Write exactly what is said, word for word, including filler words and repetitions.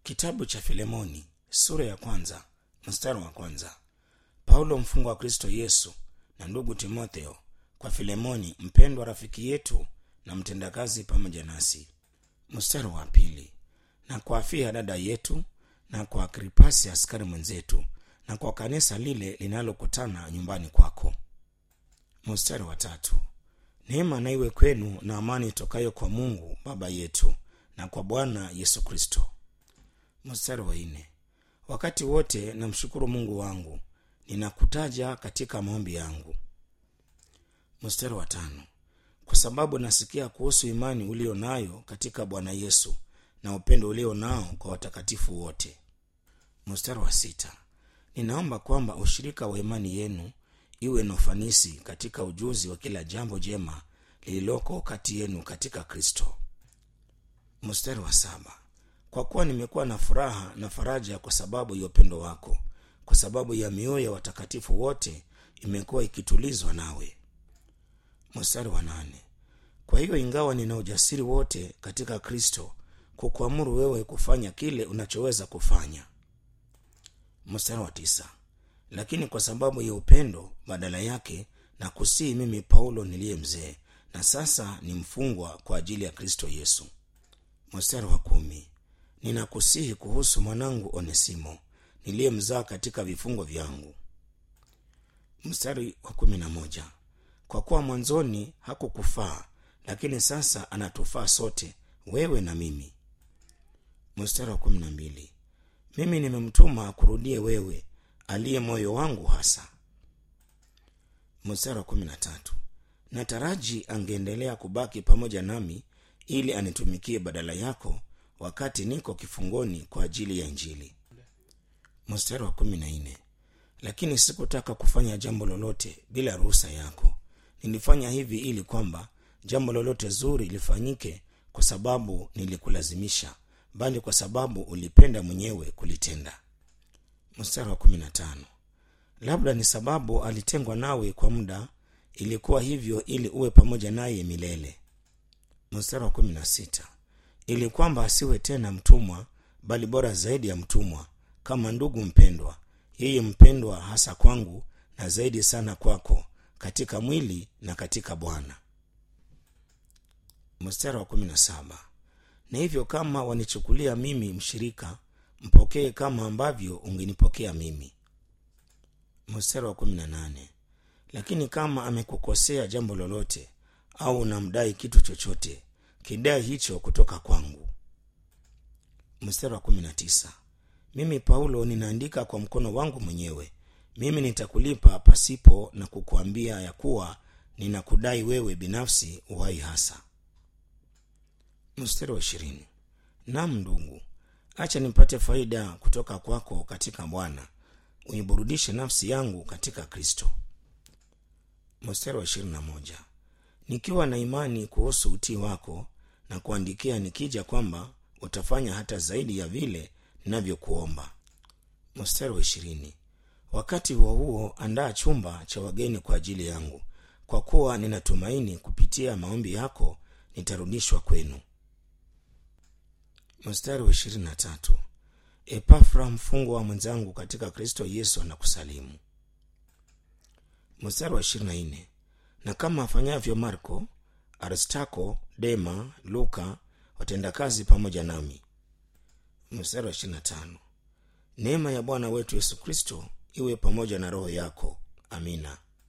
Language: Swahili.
Kitabu cha Filemoni, sura ya kwanza, mstari wa kwanza. Paulo mfungwa wa Kristo Yesu na ndugu Timotheo, kwa Filemoni mpendwa rafiki yetu na mtendakazi pamoja nasi. Mstari wa pili. Na kwa Afia dada yetu, na kwa Agripasi askari mwenzetu, na kwa kanisa lile linalokutana nyumbani kwako. Mstari wa tatu. Neema na iwe kwenu na amani tokayo kwa Mungu Baba yetu na kwa Bwana Yesu Kristo. Mstari wa nne. Wakati wote namshukuru Mungu wangu, ninakutaja katika maombi yangu. Mstari wa tano. Kwa sababu nasikia kuhusu imani ulio nayo katika Bwana Yesu na upendo ulio nao kwa watakatifu wote. Mstari wa sita. Ninaomba kwamba ushirika wa imani yenu iwe na ufanisi katika ujuzi wa kila jambo jema lililoko kati yenu katika Kristo. Mstari wa saba. Kwa kuwa nimekuwa na furaha na faraja kwa sababu ya upendo wako, kwa sababu ya mioyo ya watakatifu wote imekuwa ikitulizwa nawe. Mstari wa nane. Kwa hiyo ingawa nina ujasiri wote katika Kristo kukuamuru wewe kufanya kile unachoweza kufanya. Mstari wa tisa. Lakini kwa sababu ya upendo badala yake na kusihi mimi Paulo niliye mzee na sasa ni mfungwa kwa ajili ya Kristo Yesu. Mstari wa kumi. Ninakusihi kuhusu mwanangu Onesimo niliyemzaa katika vifungo vyangu. Mstari wa kumi na moja. Kwa kuwa mwanzoni hakukufaa, lakini sasa anatufaa sote, wewe na mimi. Mstari wa kumi na mbili. Mimi nimemtuma kurudie wewe, aliye moyo wangu hasa. Mstari wa kumi na tatu. Nataraji angeendelea kubaki pamoja nami ili anitumikie badala yako wakati niko kifungoni kwa ajili ya Injili. Mstari wa kumi na nne. Lakini sikutaka kufanya jambo lolote bila ruhusa yako. Nilifanya hivi ili kwamba jambo lolote zuri lifanyike kwa sababu nilikulazimisha, bali kwa sababu ulipenda mwenyewe kulitenda. Mstari wa kumi na tano. Labda ni sababu alitengwa nawe kwa muda, ilikuwa hivyo ili uwe pamoja naye milele. Mstari wa kumi na sita. Ili kwamba asiwe tena mtumwa, bali bora zaidi ya mtumwa, kama ndugu mpendwa, yeye mpendwa hasa kwangu na zaidi sana kwako, katika mwili na katika Bwana. Mstari wa kumi na saba. Na hivyo kama wanichukulia mimi mshirika, mpokee kama ambavyo ungenipokea mimi. Mstari wa kumi na nane. Lakini kama amekukosea jambo lolote au unamdai kitu chochote, kidai hicho kutoka kwangu. Mstari wa kumi na tisa. Mimi Paulo ninaandika kwa mkono wangu mwenyewe, mimi nitakulipa pasipo na kukuambia ya kuwa ninakudai wewe binafsi uhai hasa. Mstari wa ishirini. Naam ndugu, acha nipate faida kutoka kwako katika Bwana, uniburudishe nafsi yangu katika Kristo. Mstari wa ishirini na moja. Nikiwa na imani kuhusu utii wako na kuandikia nikija kwamba utafanya hata zaidi ya vile ninavyokuomba. Mstari wa ishirini. Wakati huo huo andaa chumba cha wageni kwa ajili yangu, kwa kuwa ninatumaini kupitia maombi yako nitarudishwa kwenu. Mstari wa ishirini na tatu. Epafra mfungwa wa mwenzangu katika Kristo Yesu anakusalimu. Mstari wa ishirini na nne. Na kama afanyavyo Marko, Aristako, Dema, Luka watendakazi pamoja nami. Mstari wa ishirini na tano. Neema ya Bwana wetu Yesu Kristo iwe pamoja na roho yako. Amina.